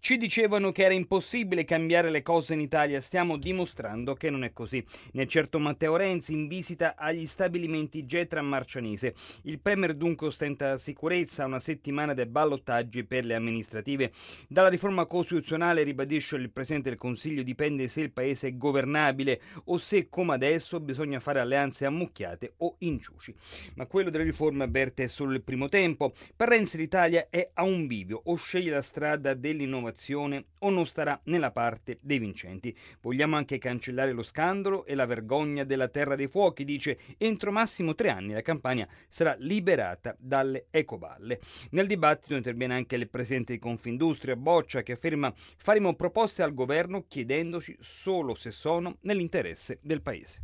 Ci dicevano che era impossibile cambiare le cose in Italia, stiamo dimostrando che non è così. Ne è certo Matteo Renzi in visita agli stabilimenti Getra a Marcianise. Il Premier dunque ostenta sicurezza a una settimana dei ballottaggi per le amministrative. Dalla riforma costituzionale, ribadisce il Presidente del Consiglio, dipende se il Paese è governabile o se, come adesso, bisogna fare alleanze ammucchiate o inciuci. Ma quello delle riforme, avverte, è solo il primo tempo. Per Renzi l'Italia è a un bivio: o sceglie la strada dell'innovazione o non starà nella parte dei vincenti. Vogliamo anche cancellare lo scandalo e la vergogna della Terra dei Fuochi, dice. Entro massimo 3 anni la Campania sarà liberata dalle ecoballe. Nel dibattito interviene anche il presidente di Confindustria Boccia, che afferma: faremo proposte al governo chiedendoci solo se sono nell'interesse del Paese.